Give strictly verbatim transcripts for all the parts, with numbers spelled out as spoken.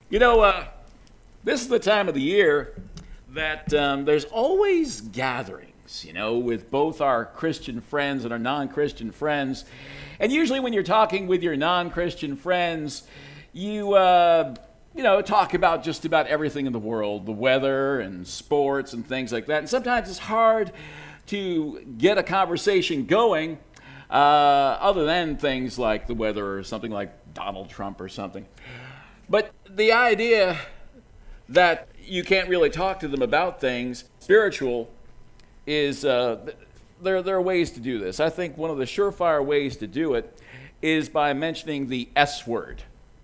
You know, uh, this is the time of the year that um, there's always gatherings, you know, with both our Christian friends and our non-Christian friends. And usually when you're talking with your non-Christian friends, you, uh, you know, talk about just about everything in the world, the weather and sports and things like that. And sometimes it's hard to get a conversation going uh, other than things like the weather or something like Donald Trump or something. But the idea that you can't really talk to them about things spiritual is, uh, there, there are ways to do this. I think one of the surefire ways to do it is by mentioning the S word.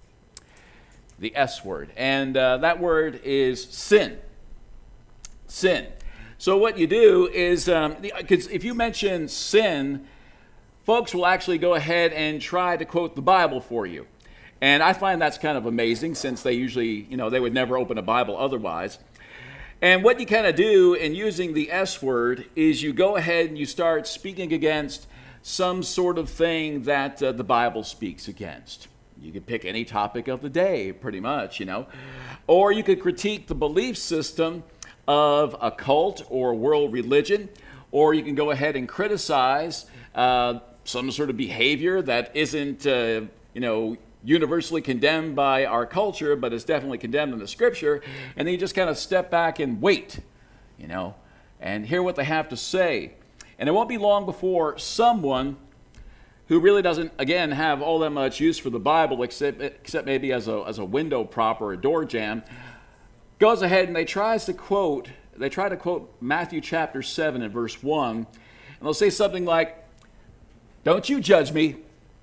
The S word. And uh, that word is sin. Sin. So what you do is, um, because if you mention sin, folks will actually go ahead and try to quote the Bible for you. And I find that's kind of amazing since they usually, you know, they would never open a Bible otherwise. And what you kind of do in using the S word is you go ahead and you start speaking against some sort of thing that uh, the Bible speaks against. You could pick any topic of the day, pretty much, you know. Or you could critique the belief system of a cult or world religion. Or you can go ahead and criticize uh, some sort of behavior that isn't, uh, you know, universally condemned by our culture, but is definitely condemned in the scripture. And then you just kind of step back and wait, you know, and hear what they have to say. And it won't be long before someone who really doesn't, again, have all that much use for the Bible, except except maybe as a as a window prop or a door jamb, goes ahead and they tries to quote, they try to quote Matthew chapter seven and verse one, and they'll say something like, "Don't you judge me,"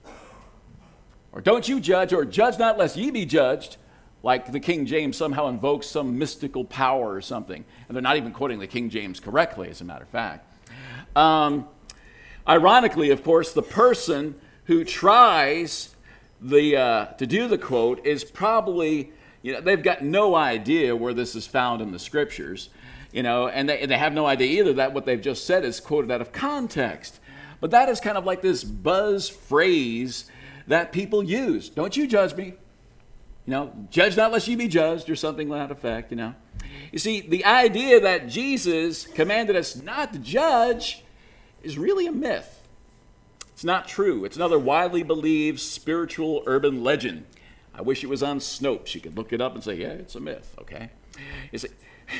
or "Don't you judge," or "Judge not lest ye be judged," like the King James somehow invokes some mystical power or something. And they're not even quoting the King James correctly, as a matter of fact. Um, ironically, of course, the person who tries the uh, to do the quote is probably, you know, they've got no idea where this is found in the scriptures, you know, and they, and they have no idea either that what they've just said is quoted out of context. But that is kind of like this buzz phrase that people use. "Don't you judge me. You know, judge not lest you be judged," or something to that effect, you know. You see, the idea that Jesus commanded us not to judge is really a myth. It's not true. It's another widely believed spiritual urban legend. I wish it was on Snopes. You could look it up and say, yeah, it's a myth, okay? You see,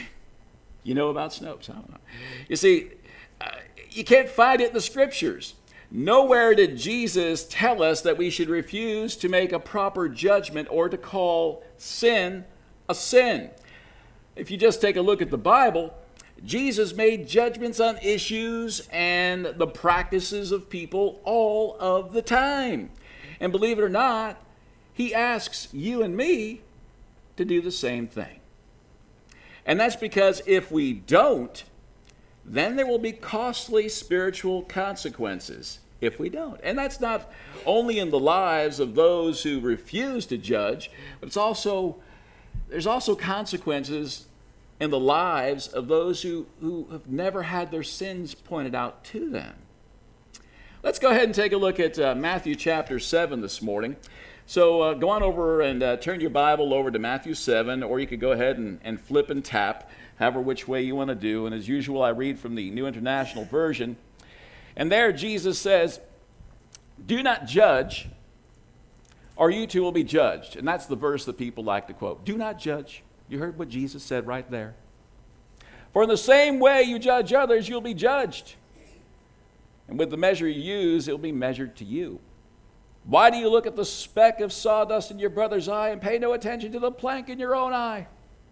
you know about Snopes? I don't know. You see, uh, you can't find it in the scriptures. Nowhere did Jesus tell us that we should refuse to make a proper judgment or to call sin a sin. If you just take a look at the Bible, Jesus made judgments on issues and the practices of people all of the time. And believe it or not, he asks you and me to do the same thing. And that's because if we don't, then there will be costly spiritual consequences if we don't. And that's not only in the lives of those who refuse to judge, but it's also, there's also consequences in the lives of those who, who have never had their sins pointed out to them. Let's go ahead and take a look at uh, Matthew chapter seven this morning. So uh, go on over and uh, turn your Bible over to Matthew seven, or you could go ahead and, and flip and tap, however which way you want to do. And as usual, I read from the New International Version. And there Jesus says, "Do not judge, or you too will be judged." And that's the verse that people like to quote. Do not judge. You heard what Jesus said right there. "For in the same way you judge others, you'll be judged. And with the measure you use, it'll be measured to you. Why do you look at the speck of sawdust in your brother's eye and pay no attention to the plank in your own eye?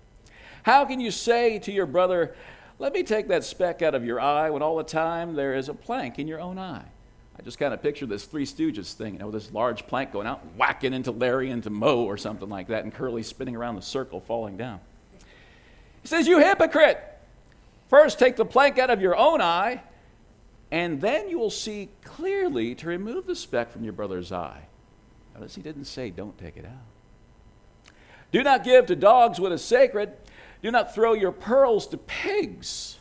How can you say to your brother, 'Let me take that speck out of your eye,' when all the time there is a plank in your own eye?" I just kind of picture this Three Stooges thing, you know, this large plank going out and whacking into Larry and to Moe or something like that, and Curly spinning around the circle, falling down. He says, "You hypocrite! First take the plank out of your own eye, and then you will see clearly to remove the speck from your brother's eye." Notice he didn't say, don't take it out. "Do not give to dogs what is sacred. Do not throw your pearls to pigs.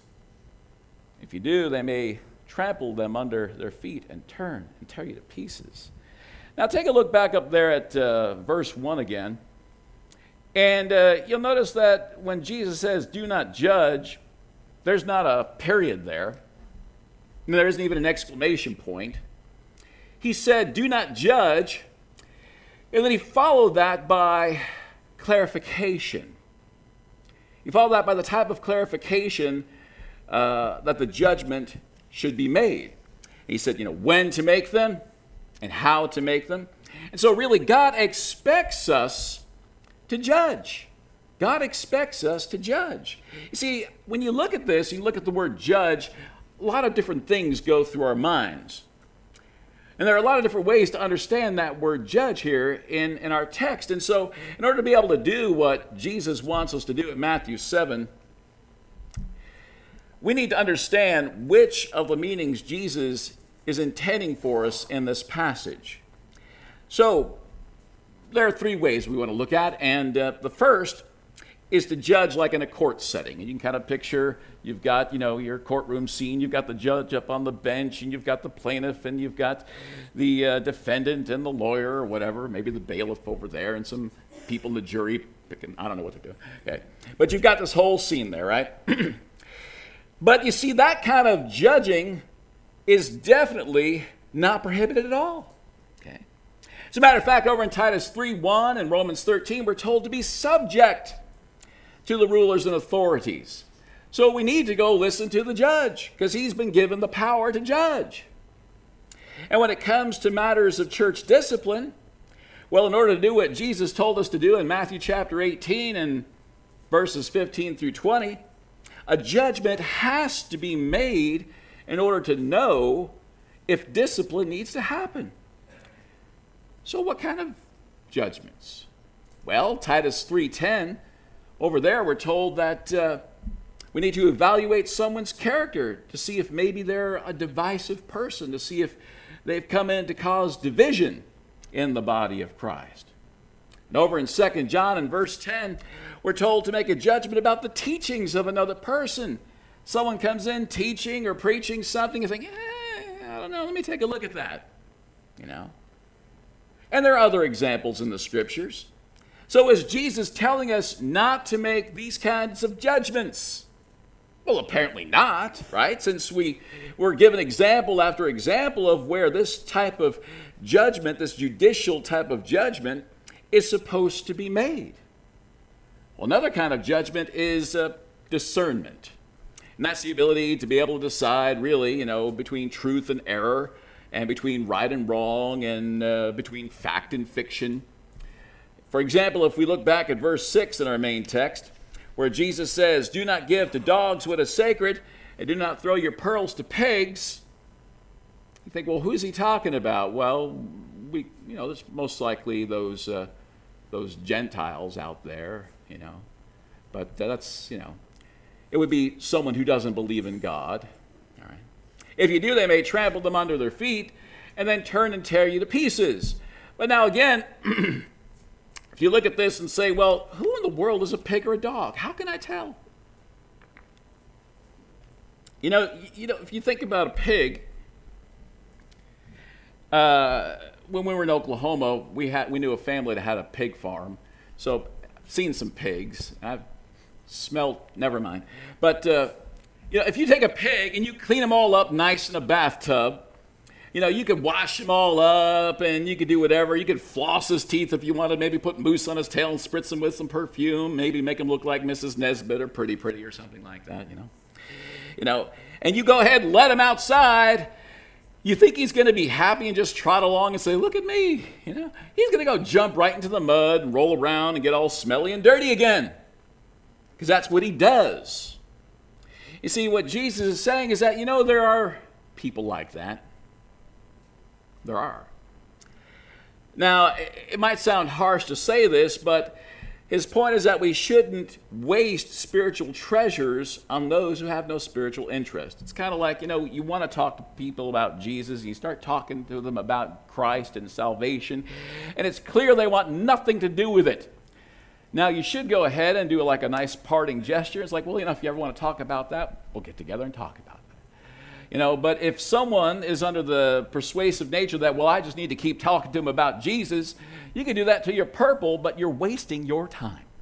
If you do, they may trample them under their feet and turn and tear you to pieces." Now take a look back up there at uh, verse one again. And uh, you'll notice that when Jesus says, do not judge, there's not a period there. And there isn't even an exclamation point. He said, do not judge. And then he followed that by clarification. He followed that by the type of clarification uh, that the judgment should be made. He said, you know, when to make them and how to make them. And so really God expects us to judge. God expects us to judge. You see, when you look at this, you look at the word judge, a lot of different things go through our minds. And there are a lot of different ways to understand that word judge here in, in our text. And so in order to be able to do what Jesus wants us to do in Matthew seven, we need to understand which of the meanings Jesus is intending for us in this passage. So there are three ways we want to look at. And uh, the first is to judge like in a court setting. And you can kind of picture, you've got, you know, your courtroom scene, you've got the judge up on the bench, and you've got the plaintiff, and you've got the uh, defendant and the lawyer or whatever, maybe the bailiff over there, and some people in the jury picking, I don't know what they're doing. Okay. But you've got this whole scene there, right? But you see, that kind of judging is definitely not prohibited at all. Okay. As a matter of fact, over in Titus three one and Romans thirteen, we're told to be subject to the rulers and authorities. So we need to go listen to the judge because he's been given the power to judge. And when it comes to matters of church discipline, well, in order to do what Jesus told us to do in Matthew chapter eighteen and verses fifteen through twenty, a judgment has to be made in order to know if discipline needs to happen. So what kind of judgments? Well, Titus three ten, over there we're told that uh, we need to evaluate someone's character to see if maybe they're a divisive person, to see if they've come in to cause division in the body of Christ. And over in Second John in verse ten, we're told to make a judgment about the teachings of another person. Someone comes in teaching or preaching something and think, eh, I don't know, let me take a look at that. You know? And there are other examples in the scriptures. So is Jesus telling us not to make these kinds of judgments? Well, apparently not, right? Since we were given example after example of where this type of judgment, this judicial type of judgment, is supposed to be made. Well, another kind of judgment is uh, discernment. And that's the ability to be able to decide, really, you know, between truth and error, and between right and wrong, and uh, between fact and fiction. For example, if we look back at verse six in our main text, where Jesus says, do not give to dogs what is sacred, and do not throw your pearls to pigs. You think, well, who's he talking about? Well, we, you know, there's most likely those uh, those Gentiles out there, you know. But that's, you know, it would be someone who doesn't believe in God. All right. If you do, they may trample them under their feet and then turn and tear you to pieces. But now again, if you look at this and say, well, who in the world is a pig or a dog? How can I tell? You know, you know, if you think about a pig, uh, when we were in Oklahoma, we had we knew a family that had a pig farm. So I've seen some pigs. I've smelled, never mind. But uh, you know, if you take a pig and you clean them all up nice in a bathtub, you know, you could wash them all up and you could do whatever. You could floss his teeth if you wanted, maybe put mousse on his tail and spritz him with some perfume, maybe make him look like Missus Nesbitt or Pretty Pretty or something like that, you know. You know, and you go ahead and let him outside. You think he's going to be happy and just trot along and say, look at me, you know. He's going to go jump right into the mud and roll around and get all smelly and dirty again. Because that's what he does. You see, what Jesus is saying is that, you know, there are people like that. There are. Now, it might sound harsh to say this, but his point is that we shouldn't waste spiritual treasures on those who have no spiritual interest. It's kind of like, you know, you want to talk to people about Jesus, and you start talking to them about Christ and salvation, and it's clear they want nothing to do with it. Now, you should go ahead and do like a nice parting gesture. It's like, well, you know, if you ever want to talk about that, we'll get together and talk about it. You know, but if someone is under the persuasive nature that, well, I just need to keep talking to them about Jesus, you can do that till you're purple, but you're wasting your time.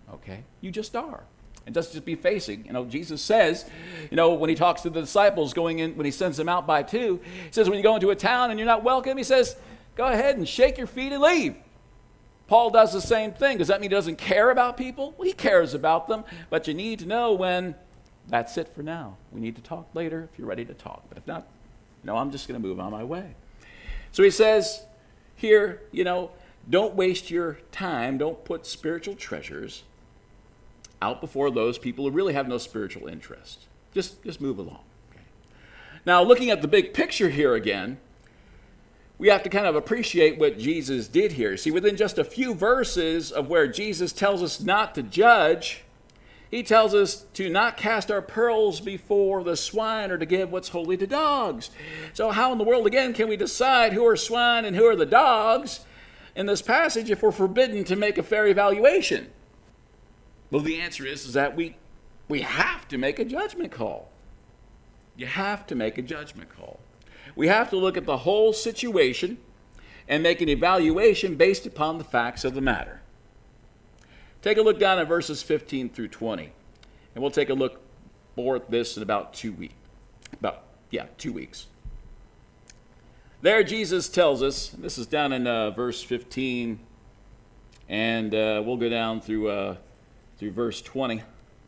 Okay? You just are. And just just be facing. You know, Jesus says, you know, when he talks to the disciples going in, when he sends them out by two, he says, when you go into a town and you're not welcome, he says, go ahead and shake your feet and leave. Paul does the same thing. Does that mean he doesn't care about people? Well, he cares about them, but you need to know when that's it for now. We need to talk later if you're ready to talk. But if not, no, I'm just going to move on my way. So he says here, you know, don't waste your time. Don't put spiritual treasures out before those people who really have no spiritual interest. Just, just move along. Okay? Now, looking at the big picture here again, we have to kind of appreciate what Jesus did here. See, within just a few verses of where Jesus tells us not to judge, he tells us to not cast our pearls before the swine or to give what's holy to dogs. So how in the world, again, can we decide who are swine and who are the dogs in this passage if we're forbidden to make a fair evaluation? Well, the answer is, is that we, we have to make a judgment call. You have to make a judgment call. We have to look at the whole situation and make an evaluation based upon the facts of the matter. Take a look down at verses fifteen through twenty, and we'll take a look more at this in about two weeks. About, yeah, two weeks. There Jesus tells us, this is down in uh, verse fifteen, and uh, we'll go down through... Uh, through verse twenty.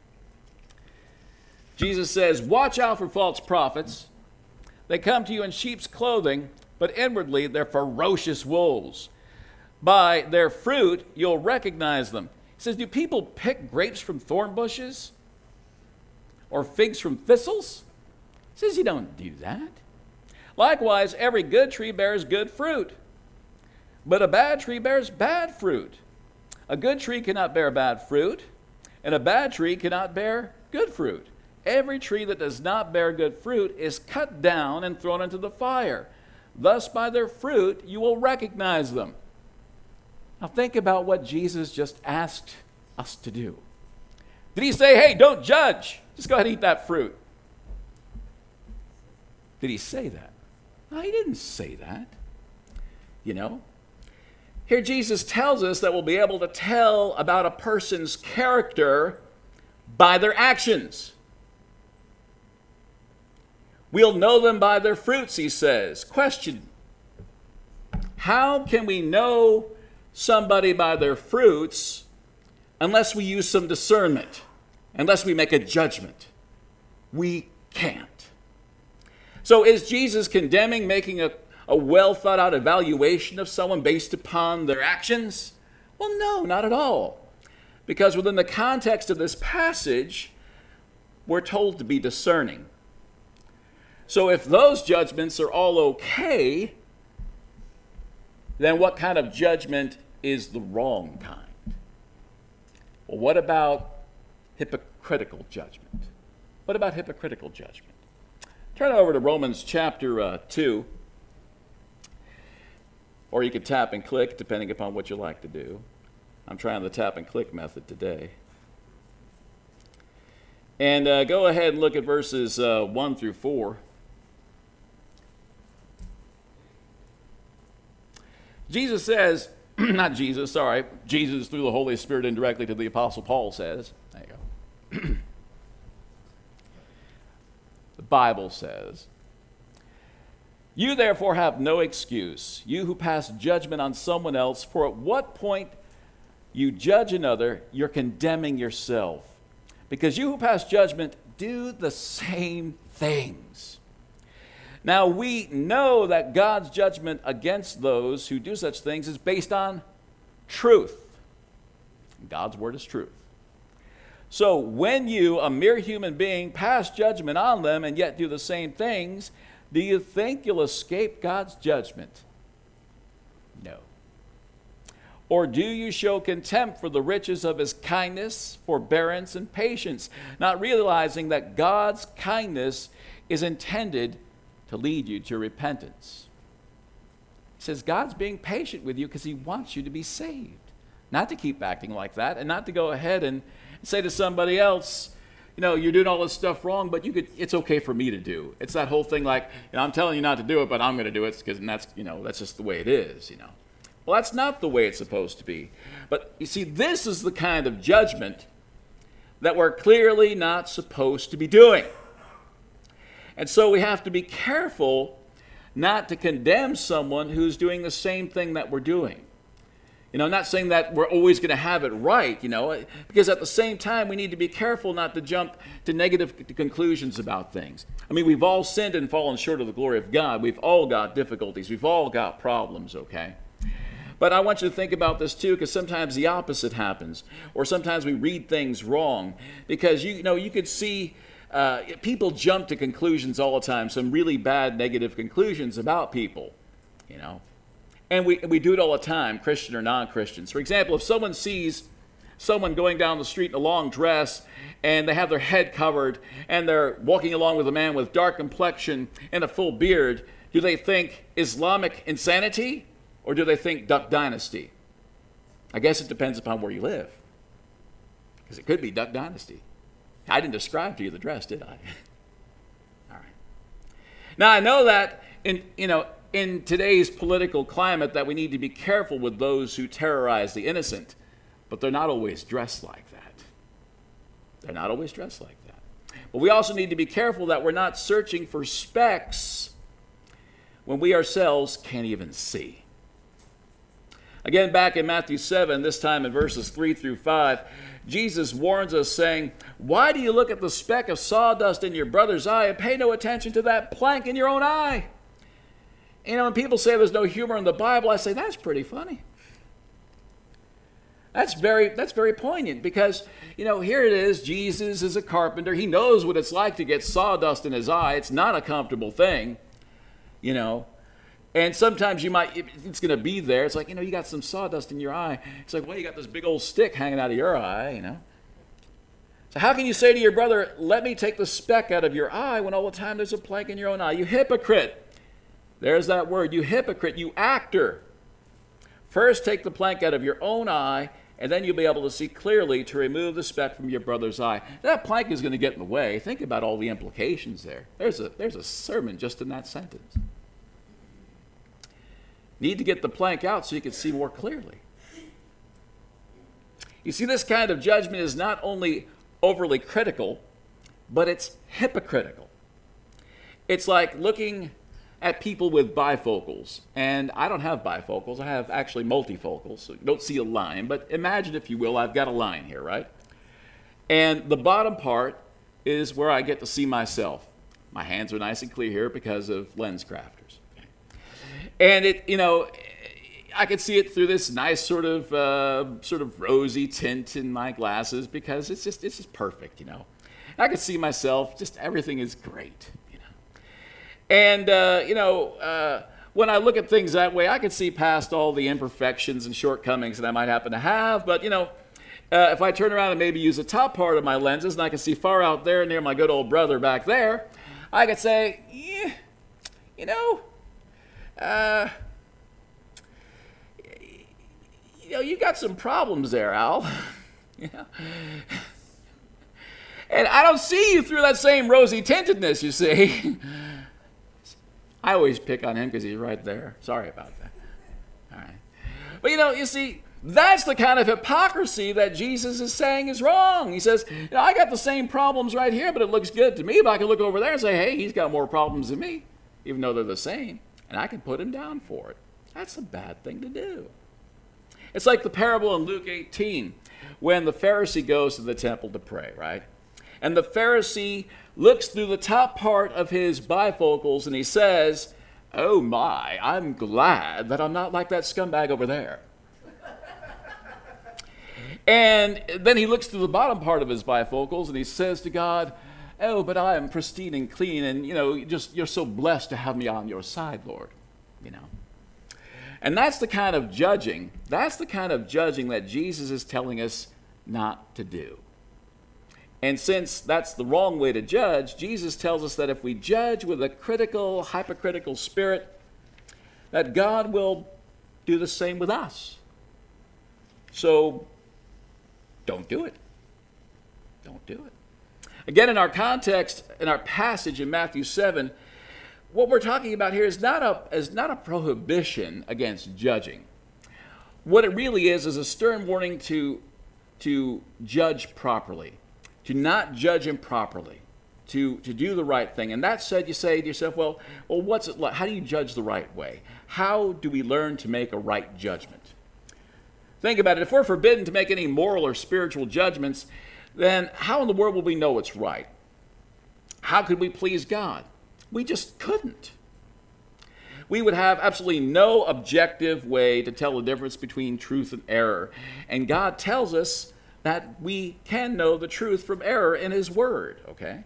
Jesus says, watch out for false prophets. They come to you in sheep's clothing, but inwardly they're ferocious wolves. By their fruit you'll recognize them. He says, do people pick grapes from thorn bushes? Or figs from thistles? He says, you don't do that. Likewise, every good tree bears good fruit, but a bad tree bears bad fruit. A good tree cannot bear bad fruit, and a bad tree cannot bear good fruit. Every tree that does not bear good fruit is cut down and thrown into the fire. Thus, by their fruit, you will recognize them. Now, think about what Jesus just asked us to do. Did he say, hey, don't judge. Just go ahead and eat that fruit? Did he say that? No, he didn't say that. You know? Here Jesus tells us that we'll be able to tell about a person's character by their actions. We'll know them by their fruits, he says. Question: how can we know somebody by their fruits unless we use some discernment, unless we make a judgment? We can't. So is Jesus condemning making a A well thought out evaluation of someone based upon their actions? Well, no, not at all. Because within the context of this passage, we're told to be discerning. So if those judgments are all okay, then what kind of judgment is the wrong kind? Well, what about hypocritical judgment? What about hypocritical judgment? Turn over to Romans chapter uh, two. Or you could tap and click, depending upon what you like to do. I'm trying the tap and click method today. And uh, go ahead and look at verses uh, one through four. Jesus says, not Jesus, sorry, Jesus through the Holy Spirit indirectly to the Apostle Paul says, there you go. The Bible says, you therefore have no excuse, you who pass judgment on someone else, for at what point you judge another, you're condemning yourself. Because you who pass judgment do the same things. Now we know that God's judgment against those who do such things is based on truth. God's word is truth. So when you, a mere human being, pass judgment on them and yet do the same things, do you think you'll escape God's judgment? No. Or do you show contempt for the riches of his kindness, forbearance, and patience, not realizing that God's kindness is intended to lead you to repentance? He says God's being patient with you because he wants you to be saved, not to keep acting like that, and not to go ahead and say to somebody else, you know, you're doing all this stuff wrong, but you could, it's okay for me to do. It's that whole thing like, you know, I'm telling you not to do it, but I'm going to do it because that's, you know, that's just the way it is, you know. Well, that's not the way it's supposed to be. But you see, this is the kind of judgment that we're clearly not supposed to be doing. And so we have to be careful not to condemn someone who's doing the same thing that we're doing. You know, I'm not saying that we're always going to have it right, you know, because at the same time we need to be careful not to jump to negative conclusions about things. I mean, we've all sinned and fallen short of the glory of God. We've all got difficulties. We've all got problems, okay? But I want you to think about this too, because sometimes the opposite happens, or sometimes we read things wrong, because you, you know you could see uh, people jump to conclusions all the time, some really bad negative conclusions about people, you know. And we, we do it all the time, Christian or non-Christians. For example, if someone sees someone going down the street in a long dress and they have their head covered and they're walking along with a man with dark complexion and a full beard, do they think Islamic insanity or do they think Duck Dynasty? I guess it depends upon where you live, because it could be Duck Dynasty. I didn't describe to you the dress, did I? All right. Now, I know that in, you know, in today's political climate that we need to be careful with those who terrorize the innocent, but they're not always dressed like that. They're not always dressed like that. But we also need to be careful that we're not searching for specks when we ourselves can't even see. Again, back in Matthew seven, this time in verses three through five, Jesus warns us saying, "Why do you look at the speck of sawdust in your brother's eye and pay no attention to that plank in your own eye?" You know, when people say there's no humor in the Bible, I say, that's pretty funny. That's very, that's very poignant because, you know, here it is. Jesus is a carpenter. He knows what it's like to get sawdust in his eye. It's not a comfortable thing, you know. And sometimes you might, it's going to be there. It's like, you know, you got some sawdust in your eye. It's like, well, you got this big old stick hanging out of your eye, you know. So how can you say to your brother, let me take the speck out of your eye when all the time there's a plank in your own eye? You hypocrite. There's that word, you hypocrite, you actor. First take the plank out of your own eye, and then you'll be able to see clearly to remove the speck from your brother's eye. That plank is going to get in the way. Think about all the implications there. There's a, there's a sermon just in that sentence. Need to get the plank out so you can see more clearly. You see, this kind of judgment is not only overly critical, but it's hypocritical. It's like looking at people with bifocals, and I don't have bifocals, I have actually multifocals, so you don't see a line, but imagine, if you will, I've got a line here, right? And the bottom part is where I get to see myself. My hands are nice and clear here because of lens crafters. And it, you know, I can see it through this nice sort of uh, sort of rosy tint in my glasses because it's just, it's just perfect, you know. I can see myself, just everything is great. And, uh, you know, uh, when I look at things that way, I can see past all the imperfections and shortcomings that I might happen to have. But, you know, uh, if I turn around and maybe use the top part of my lenses and I can see far out there near my good old brother back there, I could say, yeah, you know, uh, you know, you got some problems there, Al. You know? And I don't see you through that same rosy tintedness, you see. I always pick on him because he's right there. Sorry about that. All right. But, you know, you see, that's the kind of hypocrisy that Jesus is saying is wrong. He says, you know, I got the same problems right here, but it looks good to me. But I can look over there and say, hey, he's got more problems than me, even though they're the same. And I can put him down for it. That's a bad thing to do. It's like the parable in Luke eighteen when the Pharisee goes to the temple to pray, right? And the Pharisee looks through the top part of his bifocals and he says, oh my, I'm glad that I'm not like that scumbag over there. And then he looks through the bottom part of his bifocals and he says to God, oh, but I am pristine and clean and, you know, just you're so blessed to have me on your side, Lord, you know. And that's the kind of judging, that's the kind of judging that Jesus is telling us not to do. And since that's the wrong way to judge, Jesus tells us that if we judge with a critical, hypocritical spirit, that God will do the same with us. So don't do it. Don't do it. Again, in our context, in our passage in Matthew seven, what we're talking about here is not a, is not a prohibition against judging. what it really is is a stern warning to, to judge properly, to not judge improperly, to, to do the right thing. And that said, you say to yourself, well, well, what's it like? How do you judge the right way? How do we learn to make a right judgment? Think about it. If we're forbidden to make any moral or spiritual judgments, then how in the world will we know what's right? How could we please God? We just couldn't. We would have absolutely no objective way to tell the difference between truth and error. And God tells us that we can know the truth from error in His Word, okay?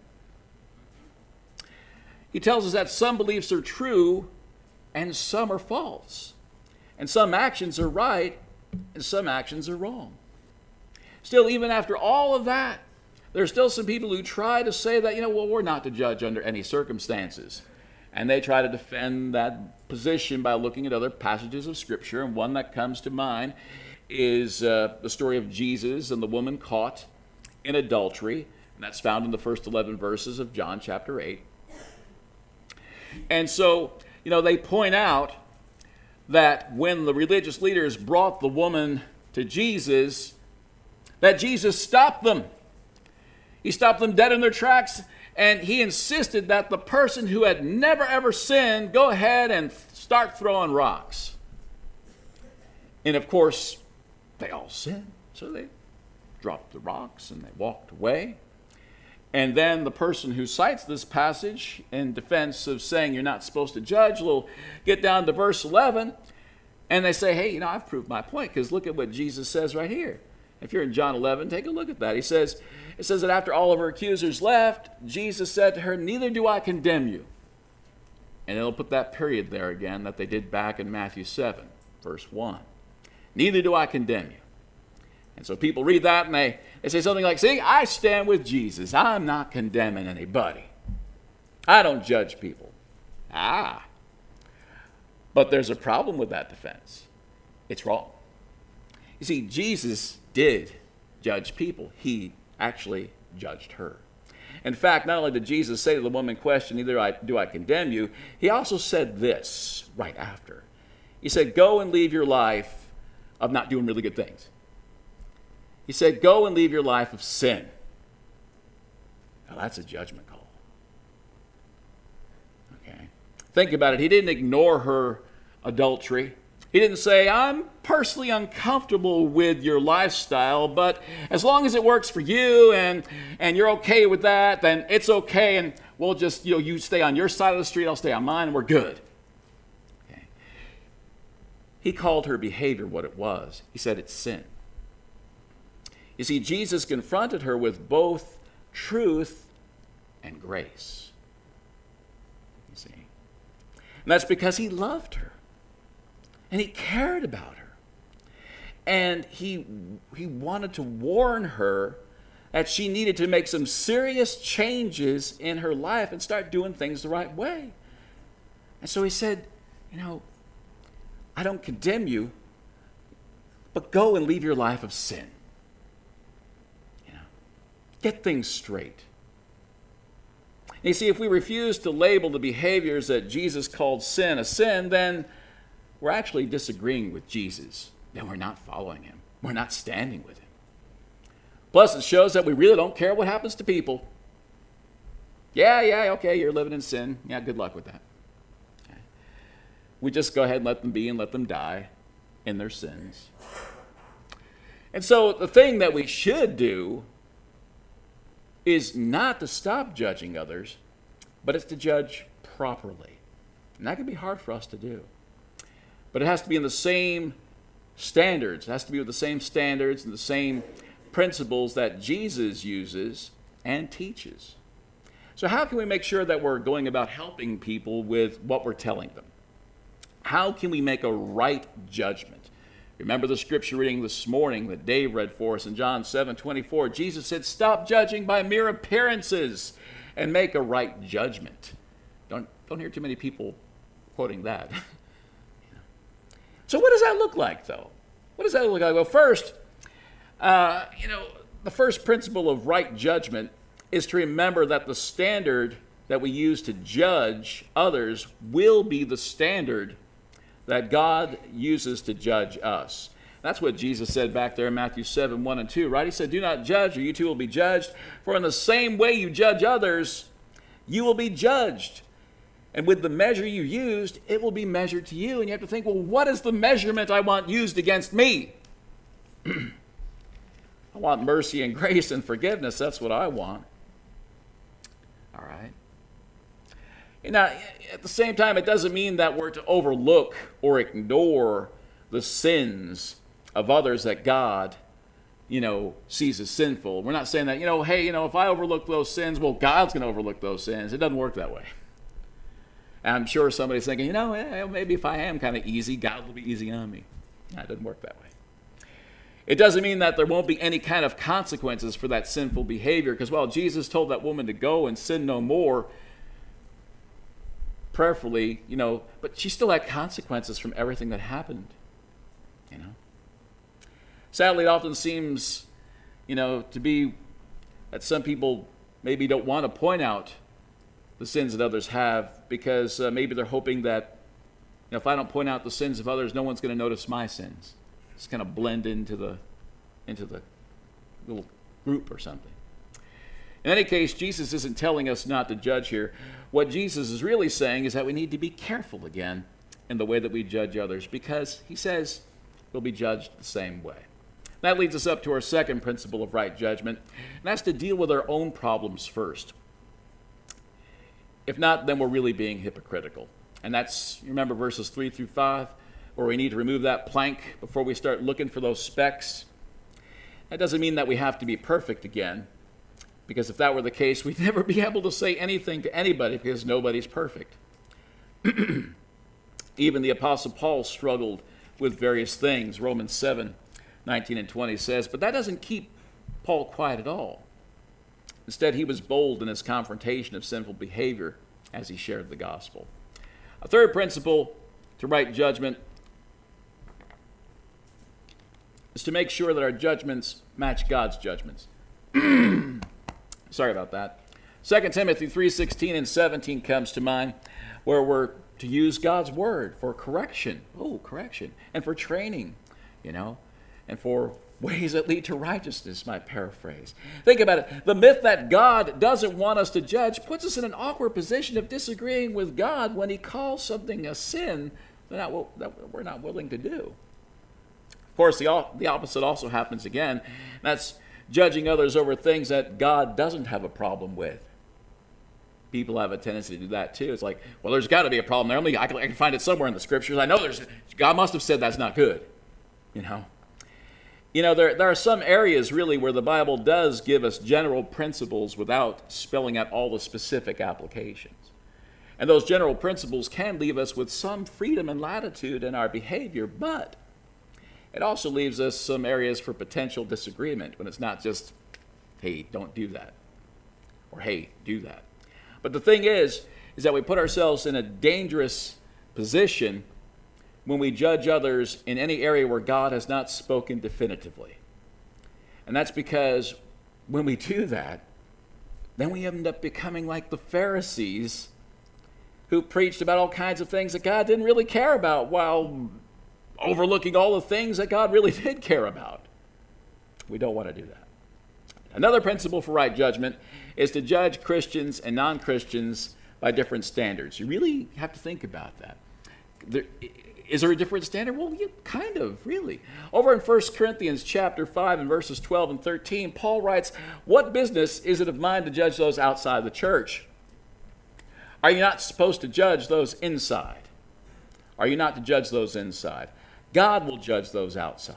He tells us that some beliefs are true and some are false. And some actions are right and some actions are wrong. Still, even after all of that, there are still some people who try to say that, you know, well, we're not to judge under any circumstances. And they try to defend that position by looking at other passages of Scripture. And one that comes to mind is uh, the story of Jesus and the woman caught in adultery. And that's found in the first eleven verses of John chapter eight. And so, you know, they point out that when the religious leaders brought the woman to Jesus, that Jesus stopped them. He stopped them dead in their tracks, and he insisted that the person who had never ever sinned go ahead and start throwing rocks. And of course, they all sinned, so they dropped the rocks and they walked away. And then the person who cites this passage in defense of saying you're not supposed to judge will get down to verse eleven, and they say, hey, you know, I've proved my point, because look at what Jesus says right here. If you're in John eleven, take a look at that. He says, it says that after all of her accusers left, Jesus said to her, neither do I condemn you. And it'll put that period there again that they did back in Matthew seven, verse one. Neither do I condemn you. And so people read that and they, they say something like, see, I stand with Jesus. I'm not condemning anybody. I don't judge people. Ah. But there's a problem with that defense. It's wrong. You see, Jesus did judge people. He actually judged her. In fact, not only did Jesus say to the woman in question, neither do I condemn you, he also said this right after. He said, go and leave your life of not doing really good things. He said, go and leave your life of sin. Now that's a judgment call. Okay. Think about it. He didn't ignore her adultery. He didn't say, I'm personally uncomfortable with your lifestyle, but as long as it works for you and, and you're okay with that, then it's okay, and we'll just, you know, you stay on your side of the street, I'll stay on mine, and we're good. Okay. He called her behavior what it was. He said it's sin. You see, Jesus confronted her with both truth and grace. You see. And that's because he loved her. And he cared about her. And he, he wanted to warn her that she needed to make some serious changes in her life and start doing things the right way. And so he said, you know, I don't condemn you, but go and leave your life of sin. You know, get things straight. And you see, if we refuse to label the behaviors that Jesus called sin a sin, then we're actually disagreeing with Jesus. Then we're not following him. We're not standing with him. Plus, it shows that we really don't care what happens to people. Yeah, yeah, okay, you're living in sin. Yeah, good luck with that. Okay. We just go ahead and let them be and let them die in their sins. And so the thing that we should do is not to stop judging others, but it's to judge properly. And that can be hard for us to do. But it has to be in the same standards. It has to be with the same standards and the same principles that Jesus uses and teaches. So how can we make sure that we're going about helping people with what we're telling them? How can we make a right judgment? Remember the scripture reading this morning that Dave read for us in John seven twenty-four. Jesus said, stop judging by mere appearances and make a right judgment. Don't, don't hear too many people quoting that. So what does that look like, though? What does that look like? Well, first, uh, you know, the first principle of right judgment is to remember that the standard that we use to judge others will be the standard that God uses to judge us. That's what Jesus said back there in Matthew seven, one and two, right? He said, do not judge, or you too will be judged. For in the same way you judge others, you will be judged. And with the measure you used, it will be measured to you. And you have to think, well, what is the measurement I want used against me? I want mercy and grace and forgiveness. That's what I want. All right. And now, at the same time, it doesn't mean that we're to overlook or ignore the sins of others that God, you know, sees as sinful. We're not saying that, you know, hey, you know, if I overlook those sins, well, God's going to overlook those sins. It doesn't work that way. And I'm sure somebody's thinking, you know, eh, maybe if I am kind of easy, God will be easy on me. No, it doesn't work that way. It doesn't mean that there won't be any kind of consequences for that sinful behavior, because, well, Jesus told that woman to go and sin no more, prayerfully, you know, but she still had consequences from everything that happened, you know. Sadly, it often seems, you know, to be that some people maybe don't want to point out the sins that others have because uh, maybe they're hoping that, you know, if I don't point out the sins of others, no one's going to notice my sins. It's kind of blend into the into the little group or something. In any case, Jesus isn't telling us not to judge here. What Jesus is really saying is that we need to be careful again in the way that we judge others, because he says we'll be judged the same way. That leads us up to our second principle of right judgment, and that's to deal with our own problems first. If not, then we're really being hypocritical. And that's, remember verses three through five, where we need to remove that plank before we start looking for those specks. That doesn't mean that we have to be perfect again, because if that were the case, we'd never be able to say anything to anybody, because nobody's perfect. Even the Apostle Paul struggled with various things. Romans seven, nineteen and twenty says, but that doesn't keep Paul quiet at all. Instead, he was bold in his confrontation of sinful behavior as he shared the gospel. A third principle to right judgment is to make sure that our judgments match God's judgments. Sorry about that. Second Timothy three sixteen and seventeen comes to mind, where we're to use God's word for correction. Oh, correction. And for training, you know, and for ways that lead to righteousness, my paraphrase. Think about it. The myth that God doesn't want us to judge puts us in an awkward position of disagreeing with God when he calls something a sin that we're not willing to do. Of course, the, the opposite also happens again. That's judging others over things that God doesn't have a problem with. People have a tendency to do that too. It's like, well, there's got to be a problem there. Only I can, I can find it somewhere in the scriptures. I know there's, God must have said that's not good, you know. You know, there, there are some areas really where the Bible does give us general principles without spelling out all the specific applications. And those general principles can leave us with some freedom and latitude in our behavior, but it also leaves us some areas for potential disagreement when it's not just, hey, don't do that, or hey, do that. But the thing is, is that we put ourselves in a dangerous position when we judge others in any area where God has not spoken definitively. And that's because when we do that, then we end up becoming like the Pharisees who preached about all kinds of things that God didn't really care about while overlooking all the things that God really did care about. We don't want to do that. Another principle for right judgment is to judge Christians and non-Christians by different standards. You really have to think about that. There, Is there a different standard? Well, yeah, kind of, really. Over in First Corinthians chapter five and verses twelve and thirteen, Paul writes, what business is it of mine to judge those outside the church? Are you not supposed to judge those inside? Are you not to judge those inside? God will judge those outside.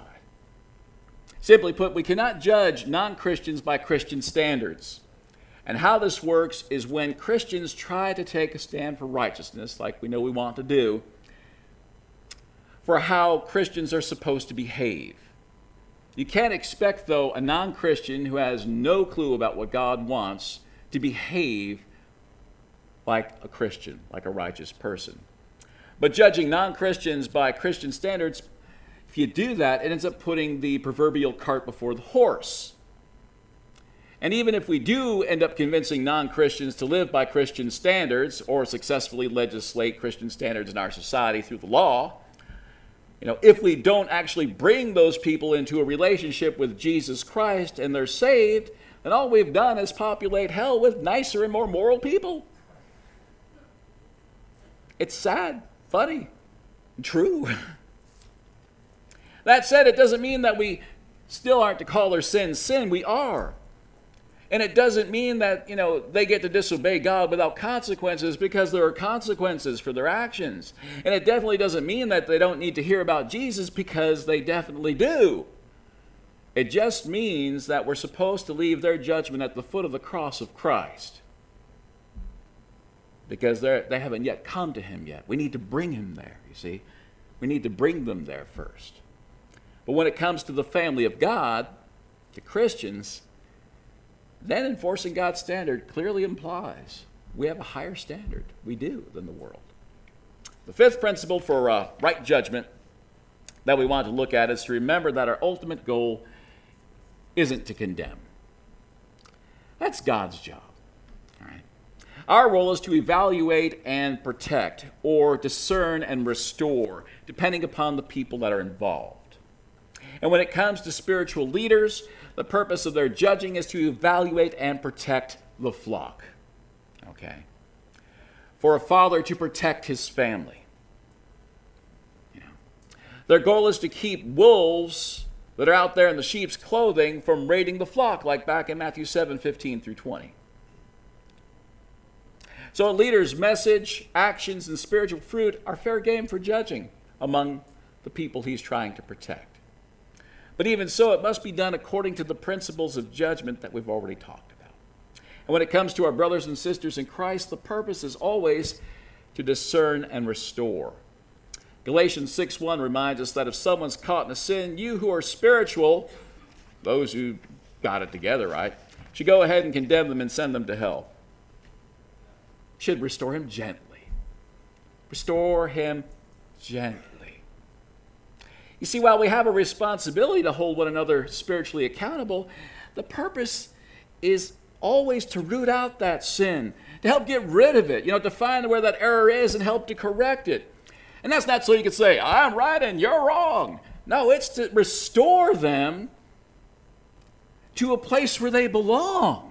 Simply put, we cannot judge non-Christians by Christian standards. And how this works is when Christians try to take a stand for righteousness, like we know we want to do, for how Christians are supposed to behave. You can't expect, though, a non-Christian who has no clue about what God wants to behave like a Christian, like a righteous person. But judging non-Christians by Christian standards, if you do that, it ends up putting the proverbial cart before the horse. And even if we do end up convincing non-Christians to live by Christian standards or successfully legislate Christian standards in our society through the law, You know, if we don't actually bring those people into a relationship with Jesus Christ and they're saved, then all we've done is populate hell with nicer and more moral people. It's sad, funny, and true. That said, it doesn't mean that we still aren't to call their sins sin. We are. And it doesn't mean that, you know, they get to disobey God without consequences, because there are consequences for their actions. And it definitely doesn't mean that they don't need to hear about Jesus, because they definitely do. It just means that we're supposed to leave their judgment at the foot of the cross of Christ, because they they haven't yet come to him yet. We need to bring him there, you see. We need to bring them there first. But when it comes to the family of God, to Christians, then enforcing God's standard clearly implies we have a higher standard. We do, than the world. The fifth principle for uh, right judgment that we want to look at is to remember that our ultimate goal isn't to condemn. That's God's job. All right. Our role is to evaluate and protect, or discern and restore, depending upon the people that are involved. And when it comes to spiritual leaders, the purpose of their judging is to evaluate and protect the flock. Okay? For a father to protect his family. You know. Their goal is to keep wolves that are out there in the sheep's clothing from raiding the flock, like back in Matthew seven, fifteen through twenty. So a leader's message, actions, and spiritual fruit are fair game for judging among the people he's trying to protect. But even so, it must be done according to the principles of judgment that we've already talked about. And when it comes to our brothers and sisters in Christ, the purpose is always to discern and restore. Galatians six one reminds us that if someone's caught in a sin, you who are spiritual, those who got it together, right, should go ahead and condemn them and send them to hell. Should restore him gently. Restore him gently. You see, while we have a responsibility to hold one another spiritually accountable, the purpose is always to root out that sin, to help get rid of it, you know, to find where that error is and help to correct it. And that's not so you can say, I'm right and you're wrong. No, it's to restore them to a place where they belong,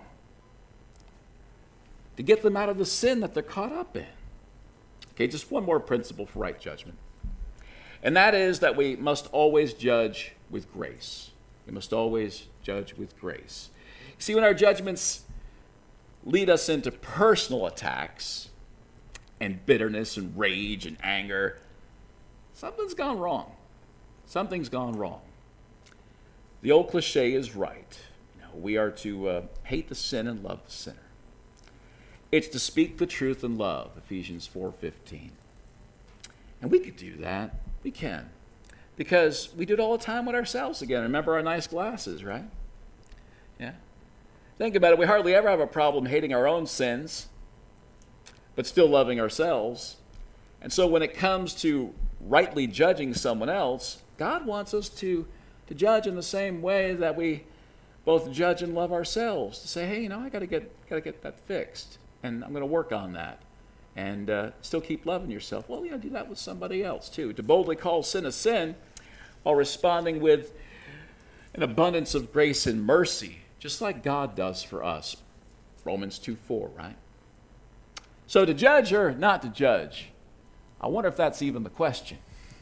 to get them out of the sin that they're caught up in. Okay, just one more principle for right judgment. And that is that we must always judge with grace. We must always judge with grace. See, when our judgments lead us into personal attacks and bitterness and rage and anger, something's gone wrong. Something's gone wrong. The old cliche is right. You know, we are to uh, hate the sin and love the sinner. It's to speak the truth in love, Ephesians four fifteen. And we could do that. We can. Because we do it all the time with ourselves again. Remember our nice glasses, right? Yeah. Think about it. We hardly ever have a problem hating our own sins, but still loving ourselves. And so when it comes to rightly judging someone else, God wants us to, to judge in the same way that we both judge and love ourselves. To say, hey, you know, I got to get got to get that fixed, and I'm going to work on that. And uh, still keep loving yourself. Well, you know, do that with somebody else too. To boldly call sin a sin while responding with an abundance of grace and mercy, just like God does for us. Romans two four, right? So to judge or not to judge, I wonder if that's even the question.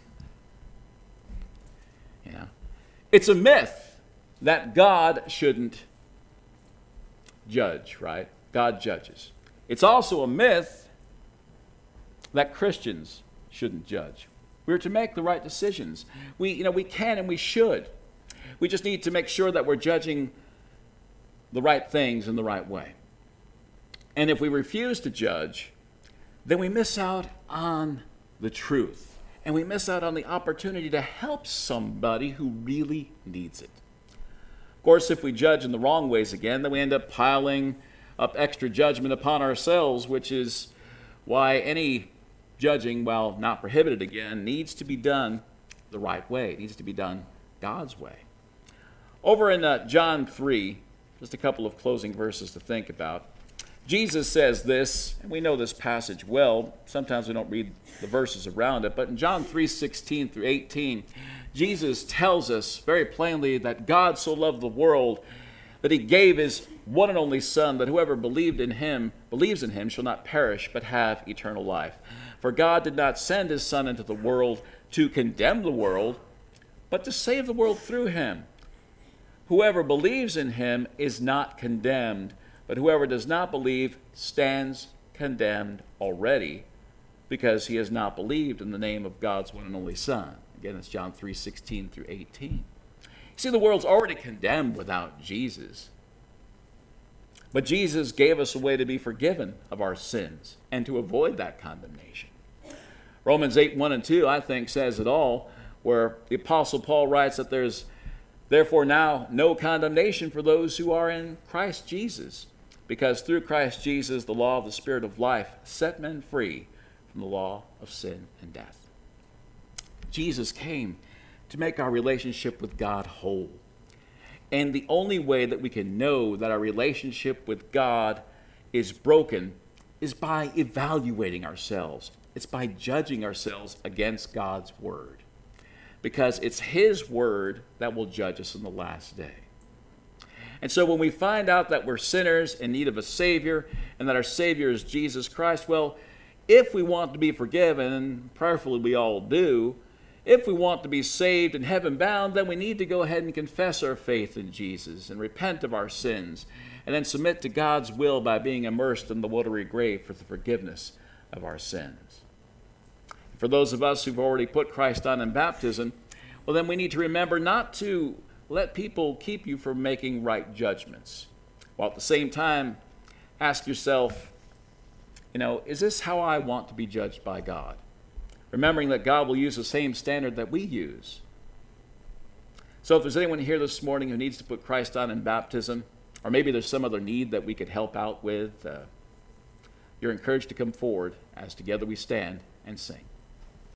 Yeah. It's a myth that God shouldn't judge, right? God judges. It's also a myth that Christians shouldn't judge. We're to make the right decisions. We, you know, we can and we should. We just need to make sure that we're judging the right things in the right way. And if we refuse to judge, then we miss out on the truth. And we miss out on the opportunity to help somebody who really needs it. Of course, if we judge in the wrong ways again, then we end up piling up extra judgment upon ourselves, which is why any judging, while not prohibited again, needs to be done the right way. It needs to be done God's way. Over in uh, John three, just a couple of closing verses to think about. Jesus says this, and we know this passage well. Sometimes we don't read the verses around it, but in John three sixteen through eighteen, Jesus tells us very plainly that God so loved the world that he gave his one and only Son, that whoever believed in him, believes in him, shall not perish, but have eternal life. For God did not send his Son into the world to condemn the world, but to save the world through him. Whoever believes in him is not condemned, but whoever does not believe stands condemned already, because he has not believed in the name of God's one and only Son. Again, it's John three sixteen through eighteen. See, the world's already condemned without Jesus. But Jesus gave us a way to be forgiven of our sins and to avoid that condemnation. Romans eight, one and two, I think, says it all, where the Apostle Paul writes that there's therefore now no condemnation for those who are in Christ Jesus, because through Christ Jesus the law of the Spirit of life set men free from the law of sin and death. Jesus came to make our relationship with God whole. And the only way that we can know that our relationship with God is broken is by evaluating ourselves. It's by judging ourselves against God's word. Because it's his word that will judge us in the last day. And so when we find out that we're sinners in need of a Savior, and that our Savior is Jesus Christ, well, if we want to be forgiven, and prayerfully we all do, if we want to be saved and heaven bound, then we need to go ahead and confess our faith in Jesus and repent of our sins, and then submit to God's will by being immersed in the watery grave for the forgiveness of our sins. For those of us who've already put Christ on in baptism, well, then we need to remember not to let people keep you from making right judgments, while at the same time ask yourself, you know, is this how I want to be judged by God? Remembering that God will use the same standard that we use. So if there's anyone here this morning who needs to put Christ on in baptism, or maybe there's some other need that we could help out with, uh, you're encouraged to come forward as together we stand and sing.